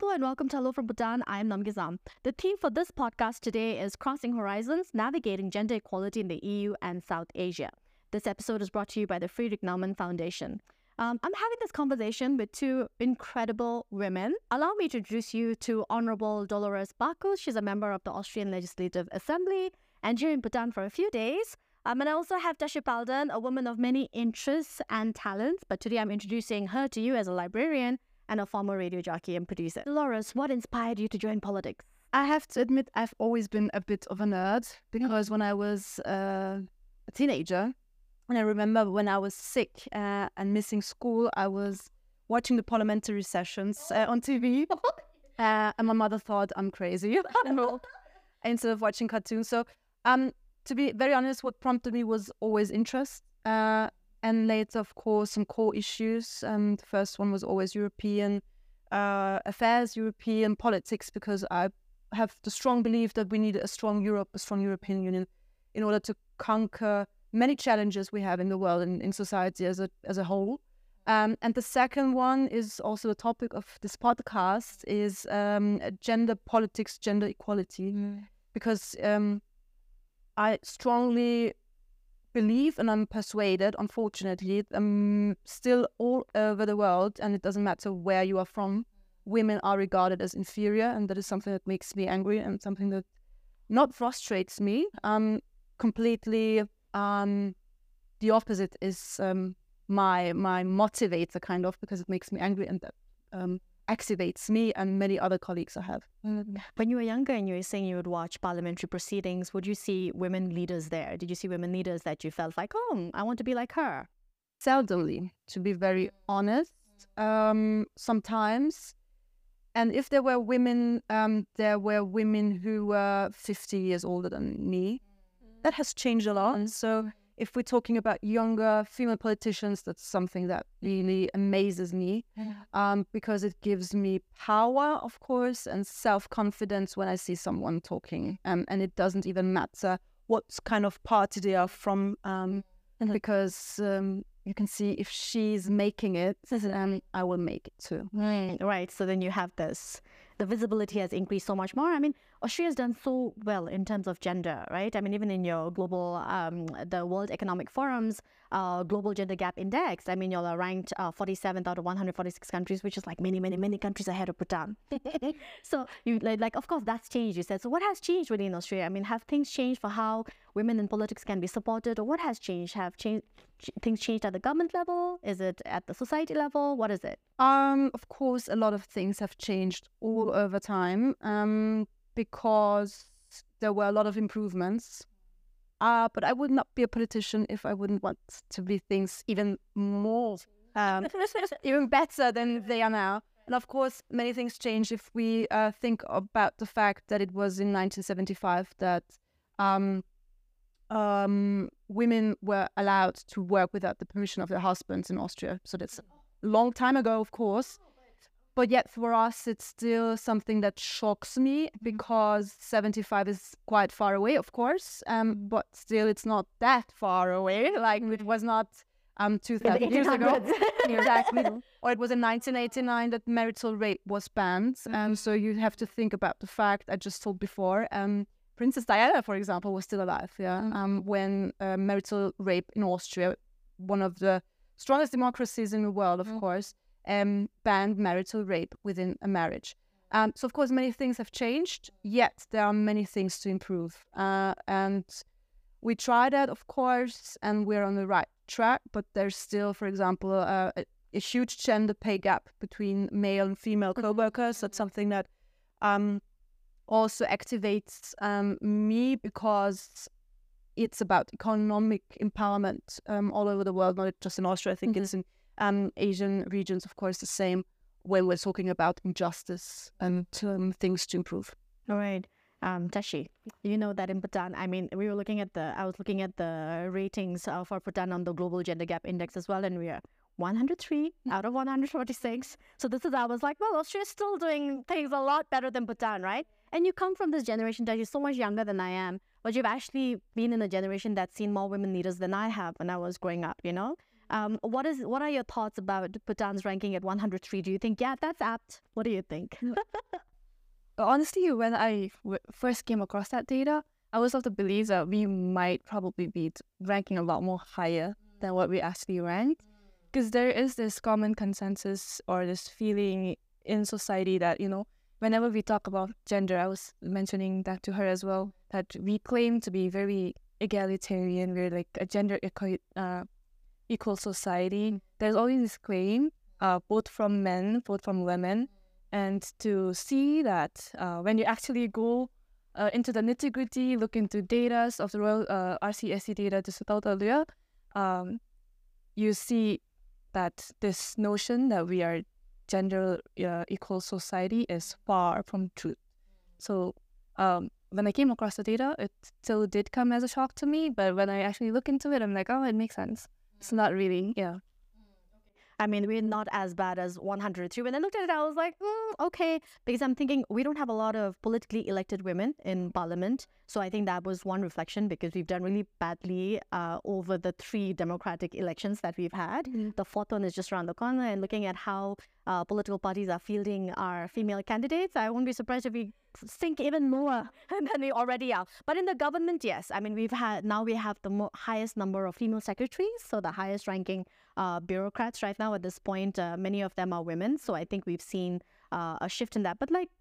Hello and welcome to Hello from Bhutan. I'm Namgizam. The theme for this podcast today is Crossing Horizons, Navigating Gender Equality in the EU and South Asia. This episode is brought to you by the Friedrich Naumann Foundation. I'm having this conversation with two incredible women. Allow me to introduce you to Honorable Dolores Baku. She's a member of the Austrian Legislative Assembly and here in Bhutan for a few days. And I also have Tashi Palden, a woman of many interests and talents. But today I'm introducing her to you as a librarian and a former radio jockey and producer. Dolores, what inspired you to join politics? I have to admit, I've always been a bit of a nerd because when I was a teenager, and I remember when I was sick and missing school, I was watching the parliamentary sessions on TV, and my mother thought I'm crazy instead of watching cartoons. So, to be very honest, what prompted me was always interest. And later, of course, some core issues. The first one was always European affairs, European politics, because I have the strong belief that we need a strong Europe, a strong European Union, in order to conquer many challenges we have in the world and in society as a whole. And the second one is also the topic of this podcast, is gender politics, gender equality, because I strongly believe, and I'm persuaded, unfortunately, still all over the world, and it doesn't matter where you are from, women are regarded as inferior, and that is something that makes me angry and something that not frustrates me. Completely the opposite is my motivator, kind of, because it makes me angry and that activates me and many other colleagues I have. When you were younger and you were saying you would watch parliamentary proceedings, would you see women leaders there? Did you see women leaders that you felt like, oh, I want to be like her? Seldomly, to be very honest. Sometimes. And if there were women who were 50 years older than me. That has changed a lot. So if we're talking about younger female politicians, that's something that really amazes me, because it gives me power, of course, and self-confidence when I see someone talking. And it doesn't even matter what kind of party they are from, because you can see if she's making it, I will make it too. Right. So then you have this. The visibility has increased so much more. I mean, Australia's done so well in terms of gender, right? I mean, even in your global, the World Economic Forum's Global Gender Gap Index, I mean, y'all are ranked 47th out of 146 countries, which is like many countries ahead of Bhutan. So, you like, of course, that's changed, you said. So what has changed really in Australia? I mean, have things changed for how women in politics can be supported, or what has changed? Have things changed at the government level? Is it at the society level? What is it? Of course, a lot of things have changed all over time, because there were a lot of improvements. But I would not be a politician if I wouldn't want to be things even more, even better than they are now. And of course, many things change if we think about the fact that it was in 1975 that women were allowed to work without the permission of their husbands in Austria. So that's a long time ago, of course. But yet for us, it's still something that shocks me, because 75 is quite far away, of course. But still, it's not that far away. Like, it was not 2,000 years ago. Exactly. Or it was in 1989 that marital rape was banned. So you have to think about the fact I just told before. Princess Diana, for example, was still alive. When marital rape in Austria, one of the strongest democracies in the world, of course, banned marital rape within a marriage. So, of course, many things have changed, yet there are many things to improve. And we try that, of course, and we're on the right track, but there's still, for example, a huge gender pay gap between male and female co-workers. That's something that also activates me, because it's about economic empowerment all over the world, not just in Austria. I think it's in Asian regions, of course, the same, when we're talking about injustice and things to improve. All right. Tashi, you know that in Bhutan, I mean, I was looking at the ratings for Bhutan on the Global Gender Gap Index as well, and we are 103 out of 146. So I was like, well, Australia's still doing things a lot better than Bhutan, right? And you come from this generation that is so much younger than I am, but you've actually been in a generation that's seen more women leaders than I have when I was growing up, you know? What are your thoughts about Bhutan's ranking at 103? Do you think, yeah, that's apt? What do you think? Honestly, when I first came across that data, I was of the belief that we might probably be ranking a lot more higher than what we actually ranked. Because there is this common consensus or this feeling in society that, whenever we talk about gender, I was mentioning that to her as well, that we claim to be very egalitarian. We're like a gender equal society. There's always this claim, both from men, both from women. And to see that when you actually go into the nitty-gritty, look into data of the Royal RCSC data just about earlier, you see that this notion that we are gender equal society is far from truth. So when I came across the data, it still did come as a shock to me. But when I actually look into it, I'm like, oh, it makes sense. It's not really, yeah. I mean, we're not as bad as 103. When I looked at it, I was like, okay. Because I'm thinking we don't have a lot of politically elected women in parliament. So I think that was one reflection, because we've done really badly over the 3 democratic elections that we've had. The 4th one is just around the corner. And looking at how political parties are fielding our female candidates, I won't be surprised if we sink even more than we already are. But in the government, yes. I mean, we have the highest number of female secretaries. So the highest ranking bureaucrats right now at this point, many of them are women. So I think we've seen a shift in that. But like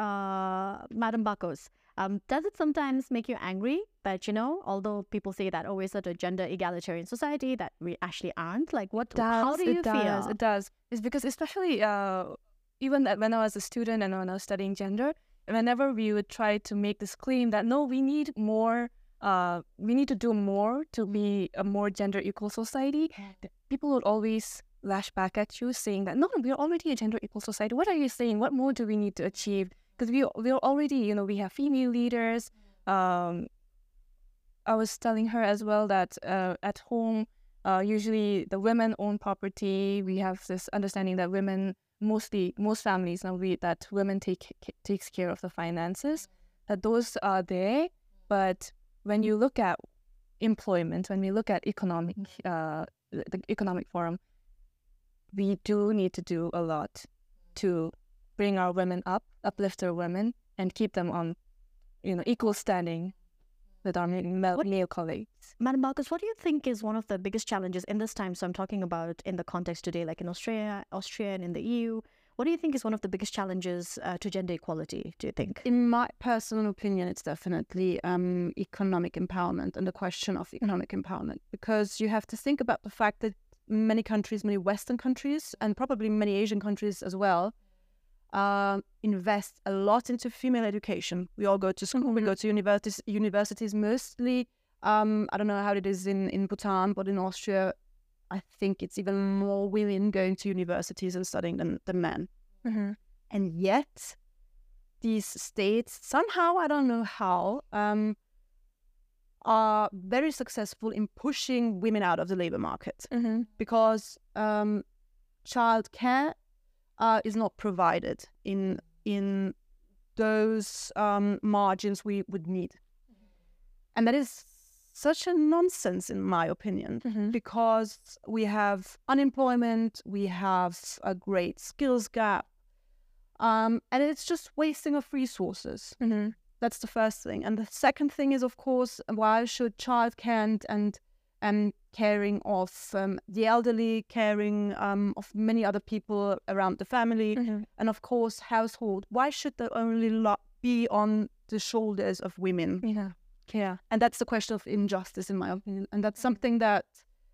Madam Bakos, does it sometimes make you angry that, although people say that, we're such a gender egalitarian society, that we actually aren't? Like, how do you feel? It does. It's because especially even when I was a student and when I was studying gender, whenever we would try to make this claim that, no, we need more, we need to do more to be a more gender equal society, people would always lash back at you saying that, no, we're already a gender equal society. What are you saying? What more do we need to achieve? Because we're already, we have female leaders. I was telling her as well that at home, usually the women own property. We have this understanding that most families now that women takes care of the finances. That those are there, but when you look at employment, when we look at the economic forum, we do need to do a lot to bring our women up, uplift our women, and keep them on, equal standing with our male colleagues. Madam Bakos, what do you think is one of the biggest challenges in this time? So I'm talking about in the context today, like in Austria and in the EU. What do you think is one of the biggest challenges to gender equality, do you think? In my personal opinion, it's definitely economic empowerment and the question of economic empowerment. Because you have to think about the fact that many countries, many Western countries, and probably many Asian countries as well, invest a lot into female education. We all go to school, we go to universities mostly. I don't know how it is in Bhutan, but in Austria, I think it's even more women going to universities and studying than men. And yet, these states, somehow, I don't know how, are very successful in pushing women out of the labor market. Because childcare is not provided in those margins we would need. And that is such a nonsense, in my opinion, because we have unemployment, we have a great skills gap, and it's just wasting of resources. That's the first thing. And the second thing is, of course, why should childcare and caring of the elderly, caring of many other people around the family, and of course household, why should that only be on the shoulders of women? Yeah, and that's the question of injustice, in my opinion. And that's something that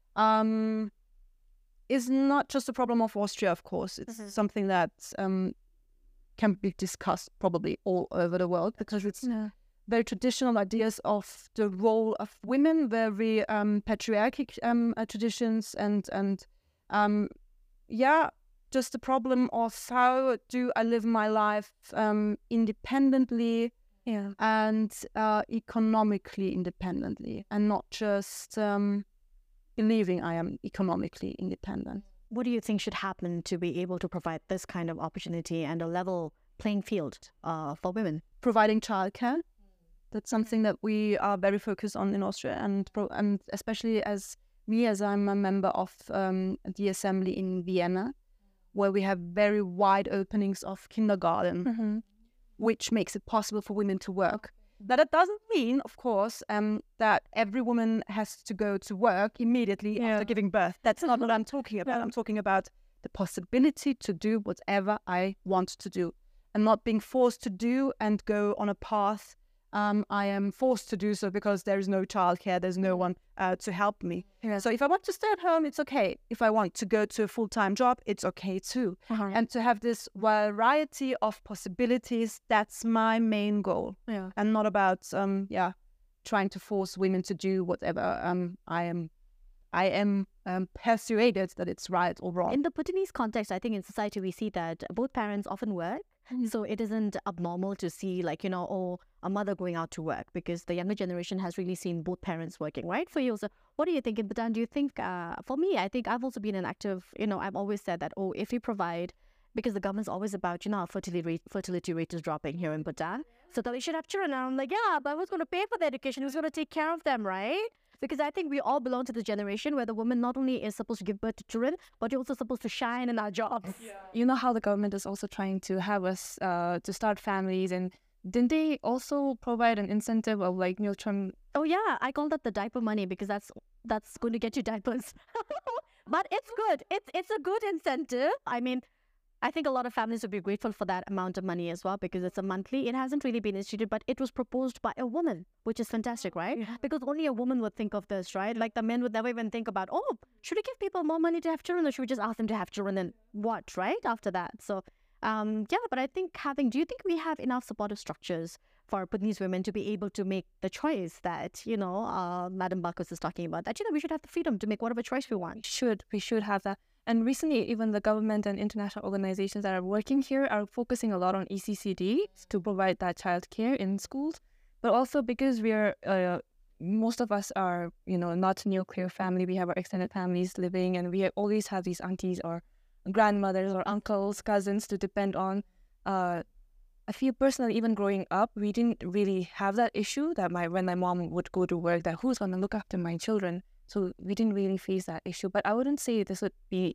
is not just a problem of Austria, of course. It's something that can be discussed probably all over the world, because it's very traditional ideas of the role of women, very patriarchal traditions, and just the problem of how do I live my life independently, and economically independently, and not just believing I am economically independent. What do you think should happen to be able to provide this kind of opportunity and a level playing field for women? Providing childcare. That's something that we are very focused on in Austria, and especially as me, as I'm a member of the assembly in Vienna, where we have very wide openings of kindergarten, which makes it possible for women to work. But that doesn't mean, of course, that every woman has to go to work immediately after giving birth. That's not what I'm talking about. I'm talking about the possibility to do whatever I want to do and not being forced to do and go on a path I am forced to do so because there is no childcare, there's no one to help me. So if I want to stay at home, it's okay. If I want to go to a full-time job, it's okay too. And to have this variety of possibilities, that's my main goal. And not about trying to force women to do whatever I am persuaded that it's right or wrong. In the Bhutanese context, I think in society we see that both parents often work. So it isn't abnormal to see a mother going out to work, because the younger generation has really seen both parents working, right? For you, so what do you think in Bhutan? Do you think, for me, I think I've also been an active, I've always said that, if we provide, because the government's always about, our fertility rate is dropping here in Bhutan. So that we should have children. And I'm like, yeah, but who's going to pay for their education? Who's going to take care of them, right? Because I think we all belong to the generation where the woman not only is supposed to give birth to children, but you're also supposed to shine in our jobs. You know how the government is also trying to have us to start families, and didn't they also provide an incentive of like Miltram? Oh yeah, I call that the diaper money, because that's going to get you diapers. But it's good. It's a good incentive. I mean, I think a lot of families would be grateful for that amount of money as well, because it's a monthly. It hasn't really been instituted, but it was proposed by a woman, which is fantastic, right? Because only a woman would think of this, right? Like the men would never even think about, should we give people more money to have children, or should we just ask them to have children and what, right? After that. So, but I think do you think we have enough supportive structures for Bhutanese women to be able to make the choice that, Madam Bacchus is talking about, that, we should have the freedom to make whatever choice we want? We should have that. And recently, even the government and international organizations that are working here are focusing a lot on ECCD to provide that childcare in schools. But also because we are, most of us are, not a nuclear family. We have our extended families living, and we always have these aunties or grandmothers or uncles, cousins to depend on. I feel personally, even growing up, we didn't really have that issue that when my mom would go to work, that who's going to look after my children. So we didn't really face that issue. But I wouldn't say this would be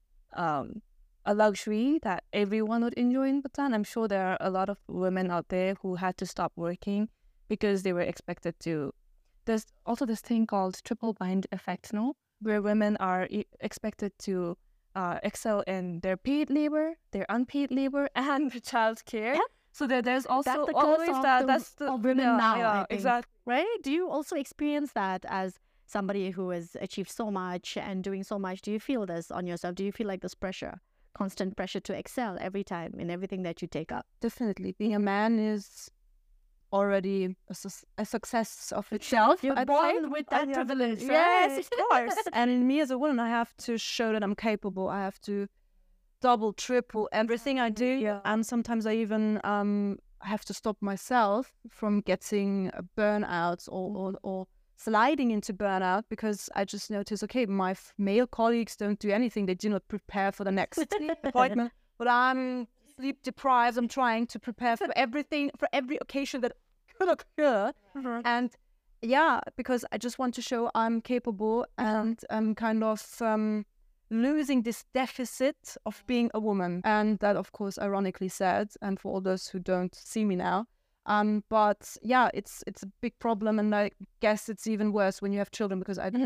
a luxury that everyone would enjoy in Bhutan. I'm sure there are a lot of women out there who had to stop working because they were expected to. There's also this thing called triple bind effect, where women are expected to excel in their paid labor, their unpaid labor, and childcare. Yeah. So there's also that's the always curse that's of women now. Yeah, I think, exactly. Right? Do you also experience that as somebody who has achieved so much and doing so much? Do you feel this on yourself? Do you feel like this pressure, constant pressure to excel every time in everything that you take up? Definitely. Being a man is already a success of itself. You're born with that privilege, right? Yes, of course. And in me as a woman, I have to show that I'm capable. I have to double, triple everything I do. Yeah. And sometimes I even have to stop myself from getting burnout or sliding into burnout, because I just notice, okay, my male colleagues don't do anything. They do not prepare for the next appointment. But I'm sleep deprived. I'm trying to prepare for everything, for every occasion that could occur. And because I just want to show I'm capable, and I'm kind of losing this deficit of being a woman. And that, of course, ironically said, and for all those who don't see me now, but yeah, it's a big problem, and I guess it's even worse when you have children, because I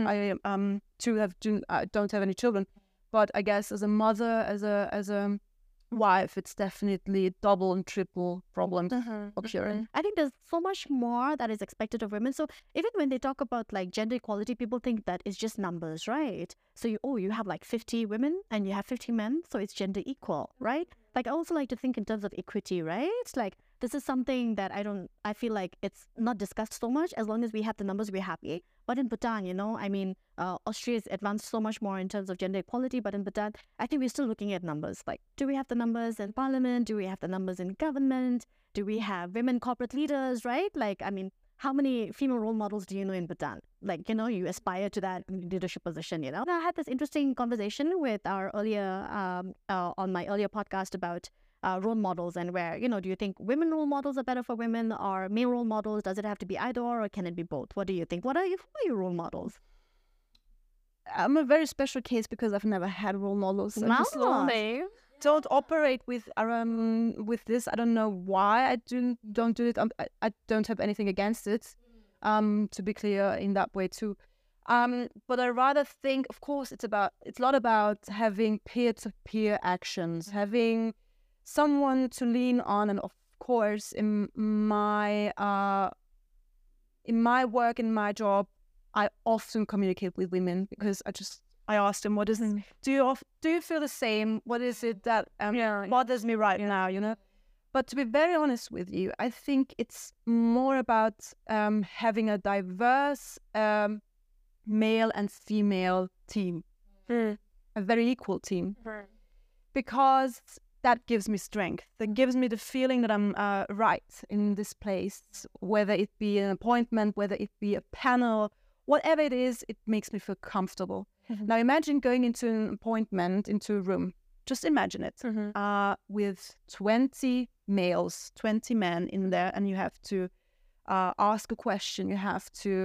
don't have any children, but I guess as a mother, as a wife, it's definitely double and triple problems occurring. I think there's so much more that is expected of women. So even when they talk about like gender equality, people think that it's just numbers, right? So you have like 50 women and you have 50 men, so it's gender equal, right? Like I also like to think in terms of equity, right? It's like this is something that I feel like it's not discussed so much. As long as we have the numbers, we're happy. But in Bhutan, Austria's advanced so much more in terms of gender equality. But in Bhutan, I think we're still looking at numbers. Like, do we have the numbers in parliament? Do we have the numbers in government? Do we have women corporate leaders, right? Like, how many female role models do you know in Bhutan? Like, you aspire to that leadership position, I had this interesting conversation with our on my earlier podcast about role models, and where, do you think women role models are better for women, or male role models? Does it have to be either or can it be both? What do you think? Who are your role models? I'm a very special case because I've never had role models. I just don't operate with this. I don't know why I don't do it. I don't have anything against it. To be clear in that way too. But I rather think, of course, it's a lot about having peer-to-peer actions, having someone to lean on, and of course, in my work, in my job, I often communicate with women because I ask them, do you feel the same? What is it that bothers me right now, you know? But to be very honest with you, I think it's more about having a diverse male and female team, a very equal team, because that gives me strength. That gives me the feeling that I'm right in this place, whether it be an appointment, whether it be a panel, whatever it is, it makes me feel comfortable. Now imagine going into an appointment, into a room. Just imagine it with 20 males, 20 men in there, and you have to ask a question. You have to,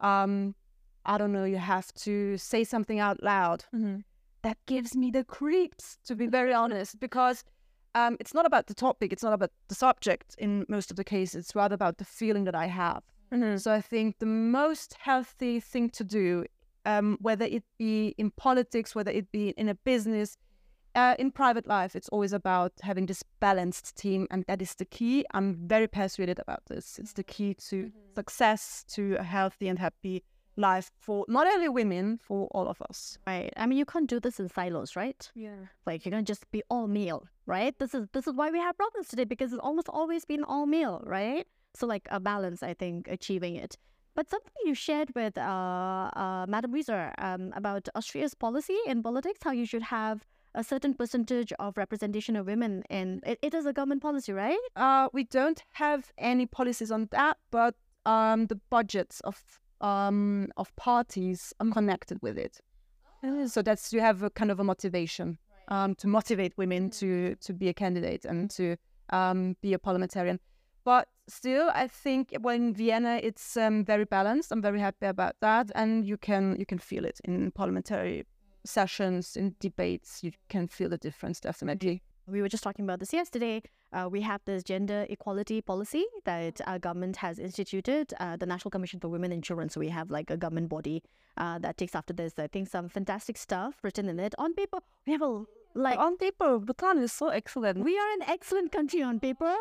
I don't know, you have to say something out loud. That gives me the creeps, to be very honest, because it's not about the topic, it's not about the subject in most of the cases, it's rather about the feeling that I have. So I think the most healthy thing to do, whether it be in politics, whether it be in a business, in private life, it's always about having this balanced team, and that is the key. I'm very persuaded about this. It's the key to success, to a healthy and happy life for not only women, for all of us. Right. I mean, you can't do this in silos, right? Yeah. Like, you're going to just be all male, right? This is why we have problems today, because it's almost always been all male, right? So like a balance, I think, achieving it. But something you shared with Madam Wieser about Austria's policy in politics, how you should have a certain percentage of representation of women in it is a government policy, right? We don't have any policies on that, but the budgets of parties are connected with it. So that's, you have a kind of a motivation to motivate women to be a candidate and to be a parliamentarian. But still, I think in Vienna it's very balanced. I'm very happy about that, and you can feel it in parliamentary sessions, in debates. You can feel the difference, definitely. We were just talking about this yesterday. We have this gender equality policy that our government has instituted, the National Commission for Women Insurance. So we have like a government body that takes after this. I think some fantastic stuff written in it. On paper, we have on paper, Bhutan is so excellent. We are an excellent country on paper.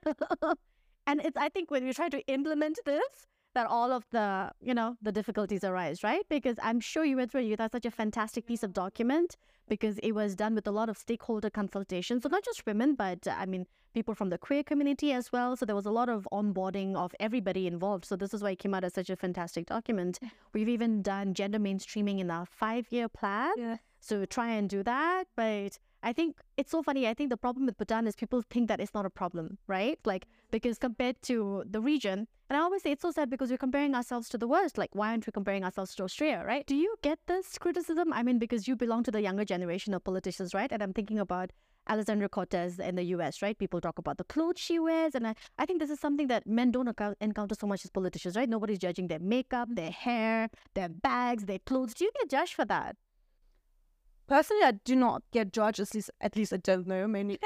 And I think when we try to implement this, that all of the, the difficulties arise, right? Because I'm sure you went through it. That's such a fantastic piece of document because it was done with a lot of stakeholder consultation. So not just women, but people from the queer community as well. So there was a lot of onboarding of everybody involved. So this is why it came out as such a fantastic document. We've even done gender mainstreaming in our 5-year plan. Yeah. So try and do that. But I think it's so funny. I think the problem with Bhutan is people think that it's not a problem, right? Like, because compared to the region, and I always say it's so sad because we're comparing ourselves to the worst. Like, why aren't we comparing ourselves to Australia, right? Do you get this criticism? I mean, because you belong to the younger generation of politicians, right? And I'm thinking about Alexandria Cortez in the US, right? People talk about the clothes she wears. And I think this is something that men don't encounter so much as politicians, right? Nobody's judging their makeup, their hair, their bags, their clothes. Do you get judged for that? Personally, I do not get judged. At least I don't know. Maybe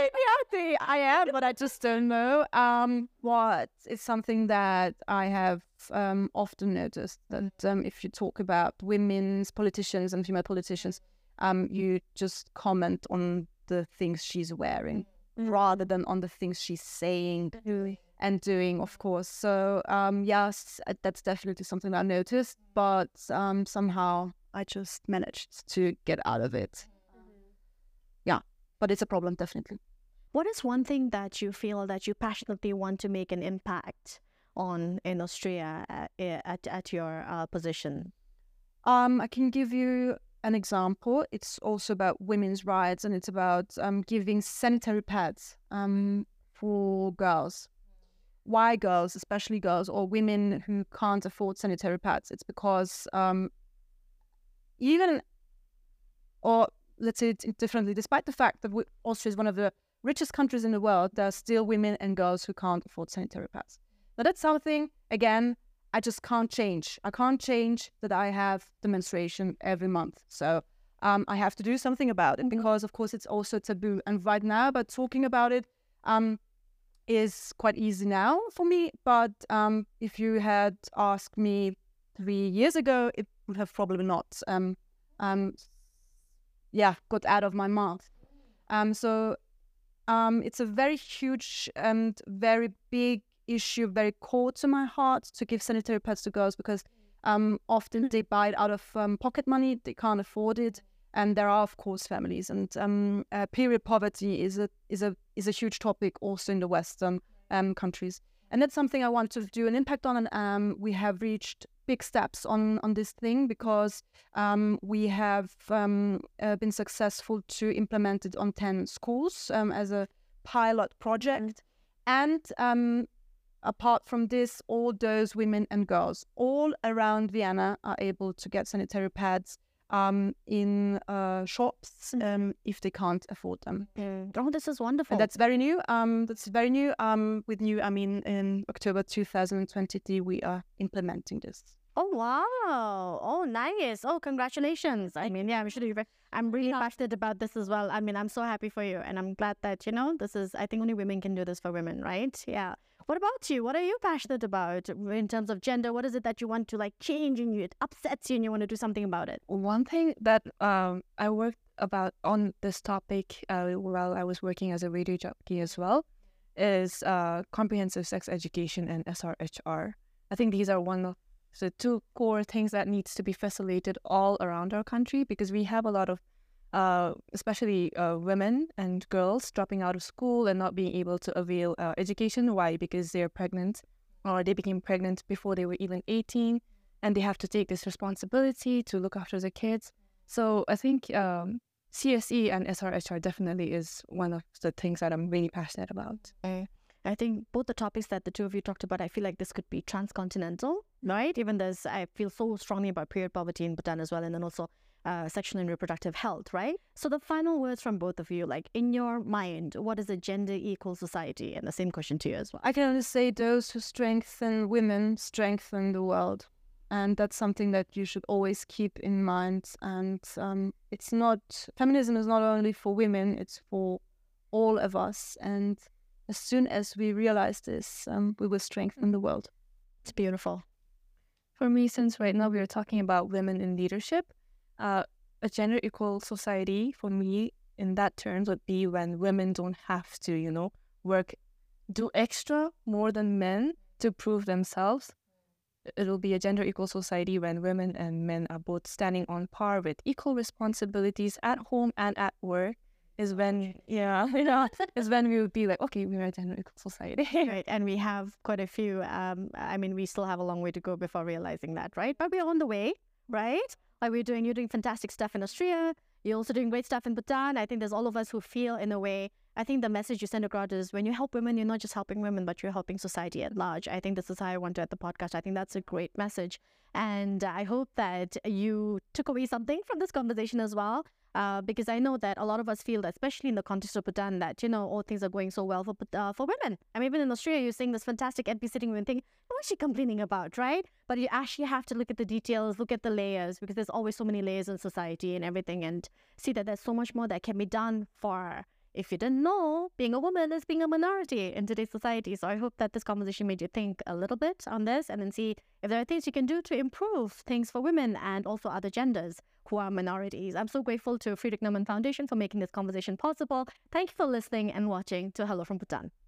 I am, but I just don't know. What is something that I have often noticed, that if you talk about women's politicians and female politicians, you just comment on the things she's wearing rather than on the things she's saying and doing, of course. So yes, that's definitely something I noticed, but somehow I just managed to get out of it. Yeah, but it's a problem, definitely. What is one thing that you feel that you passionately want to make an impact on in Austria at your position? I can give you an example. It's also about women's rights, and it's about giving sanitary pads for girls. Why girls, especially girls or women who can't afford sanitary pads? It's because or let's say it differently, despite the fact that Austria is one of the richest countries in the world, there are still women and girls who can't afford sanitary pads. Now that's something, again, I just can't change. I can't change that I have the menstruation every month. So I have to do something about it because, of course, it's also taboo. And right now, but talking about it is quite easy now for me. But if you had asked me 3 years ago, it would have probably not got out of my mouth. So it's a very huge and very big issue, very core to my heart to give sanitary pads to girls because often they buy it out of pocket money, they can't afford it, and there are of course families, and period poverty is a huge topic also in the Western countries, and that's something I want to do an impact on, and we have reached big steps on this thing because we have been successful to implement it on 10 schools as a pilot project. And apart from this, all those women and girls all around Vienna are able to get sanitary pads in shops if they can't afford them. Oh, this is wonderful. And that's very new. With new, I mean, in October 2023, we are implementing this. Oh, wow. Oh, nice. Oh, congratulations. I mean, yeah, I'm really passionate about this as well. I mean, I'm so happy for you. And I'm glad that, this is, I think only women can do this for women, right? Yeah. What about you? What are you passionate about in terms of gender? What is it that you want to change and it upsets you and you want to do something about it? One thing that I worked about on this topic while I was working as a radio jockey as well is comprehensive sex education and SRHR. I think these are one of the two core things that needs to be facilitated all around our country because we have a lot of especially women and girls dropping out of school and not being able to avail education. Why? Because they're pregnant or they became pregnant before they were even 18 and they have to take this responsibility to look after the kids. So I think CSE and SRHR definitely is one of the things that I'm really passionate about. I think both the topics that the two of you talked about, I feel like this could be transcontinental, right? Even I feel so strongly about period poverty in Bhutan as well, and then also sexual and reproductive health, right? So the final words from both of you, in your mind, what is a gender equal society? And the same question to you as well. I can only say those who strengthen women strengthen the world. And that's something that you should always keep in mind. And feminism is not only for women, it's for all of us. And as soon as we realize this, we will strengthen the world. It's beautiful. For me, since right now we are talking about women in leadership, a gender equal society for me in that terms would be when women don't have to, do extra more than men to prove themselves. It'll be a gender equal society when women and men are both standing on par with equal responsibilities at home and at work. Is when we would be like, okay, we're a gender equal society. Right, and we have quite a few, we still have a long way to go before realizing that, right? But we're on the way, right? You're doing fantastic stuff in Austria. You're also doing great stuff in Bhutan. I think there's all of us who feel, in a way, I think the message you send across is when you help women, you're not just helping women, but you're helping society at large. I think this is how I want to end the podcast. I think that's a great message. And I hope that you took away something from this conversation as well. Because I know that a lot of us feel that, especially in the context of Bhutan, that, all things are going so well for women. I mean, even in Australia, you're seeing this fantastic NP sitting women thing. What's she complaining about, right? But you actually have to look at the details, look at the layers, because there's always so many layers in society and everything, and see that there's so much more that can be done for, if you didn't know, being a woman is being a minority in today's society. So I hope that this conversation made you think a little bit on this and then see if there are things you can do to improve things for women and also other genders who are minorities. I'm so grateful to Friedrich Naumann Foundation for making this conversation possible. Thank you for listening and watching to Hello from Bhutan.